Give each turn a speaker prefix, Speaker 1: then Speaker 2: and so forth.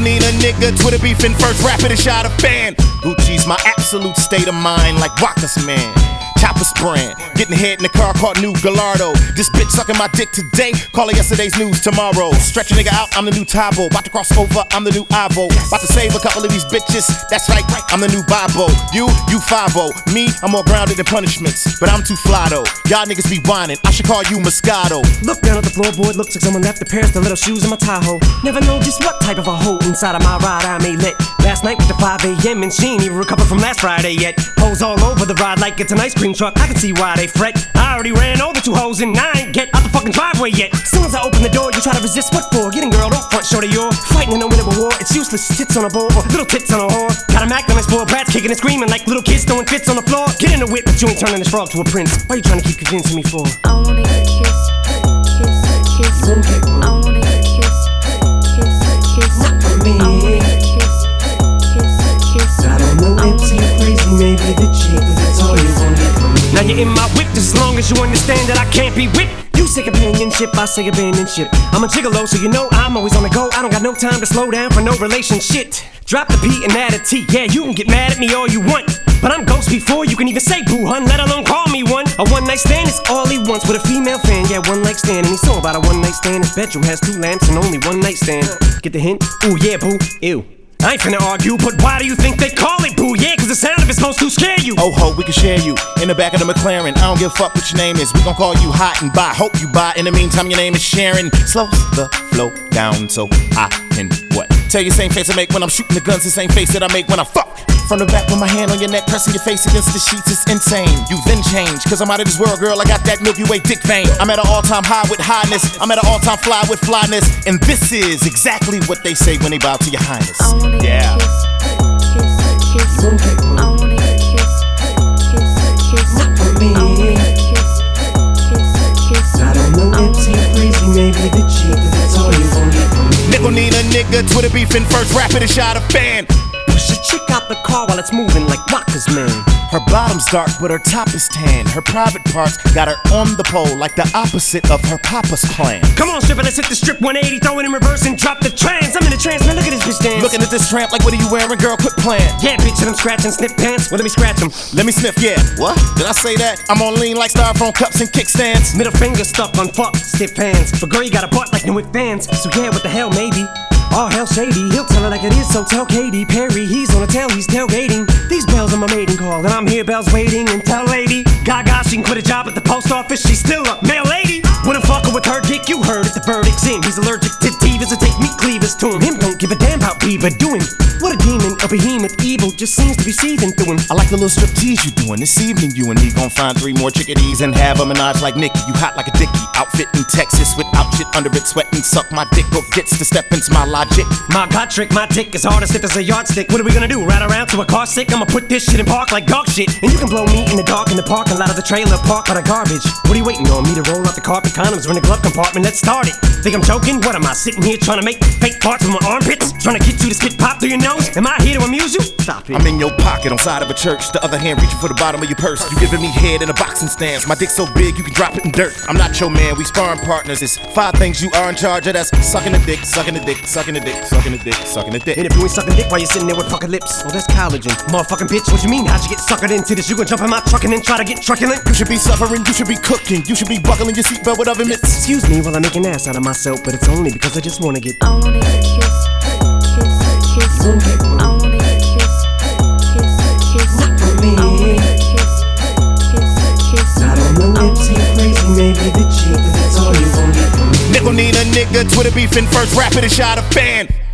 Speaker 1: need a nigga, Twitter beefing first, rapid and shot a fan. Gucci's my absolute state of mind, like Waka's man. Chopper spraying, getting head in the car, caught new Gallardo. This bitch sucking my dick today, call it yesterday's news tomorrow. Stretch a nigga out, I'm the new Tybo. About to cross over, I'm the new Ivo. About to save a couple of these bitches, that's right, I'm the new Bibo. You 5-0, me, I'm more grounded than punishments. But I'm too fly though, y'all niggas be whining, I should call you Moscato.
Speaker 2: Look down at the floorboard, looks like someone left a pair of stiletto shoes in my Tahoe. Never know just what type of a hole inside of my ride I may let. Last night with the 5 a.m. and she ain't even recovered from last Friday yet. Hoes all over the ride like it's an ice cream truck, I can see why they fret. I already ran over 2 hoes and I ain't get out the fucking driveway yet. Soon as I open the door, you try to resist, what for? Getting girl, don't front shoulder your fighting in a winnable war, it's useless. Tits on a board, little tits on a whore. Got a Mac on his spoiled brats, kicking and screaming like little kids throwing fits on the floor. Get in the whip, but you ain't turning this frog to a prince. Why you trying to keep convincing me for?
Speaker 3: I wanna get kissed, kiss, kiss. I wanna get kissed, kiss, kiss.
Speaker 2: Not for me.
Speaker 3: I wanna get kissed, kiss, kiss.
Speaker 2: I don't know if you're crazy, maybe the chick, but that's all you want get from me. Now you're in my whip just as long as you understand that I can't be whipped. You say companionship, I say abandonship. I'm a gigolo, so you know I'm always on the go. I don't got no time to slow down for no relationship. Drop the P and add a T. Yeah, you can get mad at me all you want, but I'm ghost before you can even say boo hun, let alone call me one. A one night stand is all he wants with a female fan. Yeah, one night stand, and he saw about a one night stand. His bedroom has 2 lamps and only one night stand. Get the hint? Ooh yeah, boo. Ew. I ain't finna argue, but why do you think they call it boo? Yeah, cause the sound of it's supposed to scare you.
Speaker 1: Oh ho, we can share you in the back of the McLaren. I don't give a fuck what your name is. We gon' call you hot and buy. Hope you buy. In the meantime, your name is Sharon. Slow the flow down so I can what? Tell you same face I make when I'm shooting the guns, the same face that I make when I fuck. From the back with my hand on your neck, pressing your face against the sheets, it's insane. You then change, cause I'm out of this world, girl, I got that Milky Way dick vein. I'm at an all-time high with highness, I'm at an all-time fly with flyness. And this is exactly what they say when they bow to your highness.
Speaker 3: I wanna
Speaker 1: yeah.
Speaker 3: get kissed, kiss, kiss. I wanna get kissed, kiss, kiss.
Speaker 2: Not for me.
Speaker 3: I wanna get kissed, kiss, kiss.
Speaker 2: I don't know if you're crazy, maybe the chick, but that's all you want get from me.
Speaker 1: Nickel need a nigga, Twitter beefing first, rapid and shot a fan.
Speaker 2: Push a chick out the car while it's moving like Waka's man.
Speaker 1: Her bottom's dark, but her top is tan. Her private parts got her on the pole, like the opposite of her papa's plan.
Speaker 2: Come on, stripper, let's hit the strip 180, throw it in reverse and drop the trance. I'm in a trance, man, look at this bitch dance.
Speaker 1: Looking at this tramp like, what are you wearing, girl? Quit playing.
Speaker 2: Yeah, bitch, and I'm scratching snip pants. Well, let me scratch them.
Speaker 1: Let me sniff, yeah. What? Did I say that? I'm on lean like styrofoam cups and kickstands.
Speaker 2: Middle finger stuck on fuck, stiff hands. But girl, you got a butt like New fans. So yeah, what the hell, maybe? All hell shady, he'll tell her like it is, so tell Katy Perry. He's on a tail, he's tailgating. These bells are my maiden call, and I'm here bells waiting. And tell lady Gaga she can quit a job at the post office, she's still a mail lady. Wouldn't fuck her with her dick, you heard it, the verdict's in. He's allergic to divas that take meat cleavers to him. Him don't give a damn about Beaver, do him. What a demon, a behemoth, evil just seems to be seething through him.
Speaker 1: I like the little striptease you doing this evening. You and me gon' find 3 more chickadees and have a menage like Nicki. You hot like a dickie, outfit in Texas without shit under it, sweating, suck my dick, go gets to step into my logic.
Speaker 2: My God trick, my tick is hard as stiff as a yardstick. What are we gonna do, ride around to a car sick? I'ma put this shit in park like dog shit. And you can blow me in the dark in the parking lot of the trailer park by the garbage. What are you waiting on, me to roll out the carpet? Condoms are in the glove compartment, let's start it. Think I'm joking? What am I, sitting here trying to make fake parts with my armpits? Trying to get you to spit pop through your nose? Am I here to amuse you? Stop it.
Speaker 1: I'm in your pocket on side of a church, the other hand reaching for the bottom of your purse. You giving me head in a boxing stance, my dick's so big you can drop it in dirt. I'm not your man, we sparring partners. It's 5 things you are in charge of, that's sucking the dick, sucking the dick, sucking the dick, sucking the dick, sucking the dick.
Speaker 2: And if you ain't sucking dick while you're sitting there with fucking lips, well that's collagen. Motherfucking bitch, what you mean? How'd you get suckered into this? You gonna jump in my truck and then try to get truculent?
Speaker 1: You should be suffering, you should be cooking, you should be buckling your seatbelt with oven mitts.
Speaker 2: Excuse me while I make an ass out of myself, but it's only because I just wanna get.
Speaker 3: I wanna get kissed, kiss, kiss. I wanna get kissed, kiss, kiss.
Speaker 2: Not for me.
Speaker 3: I wanna get kissed, kiss, kiss.
Speaker 2: I don't know if you're crazy, maybe the chick, but that's all you gon' get from me.
Speaker 1: Nickel need a nigga, Twitter beefing first, rapid and shot a fan.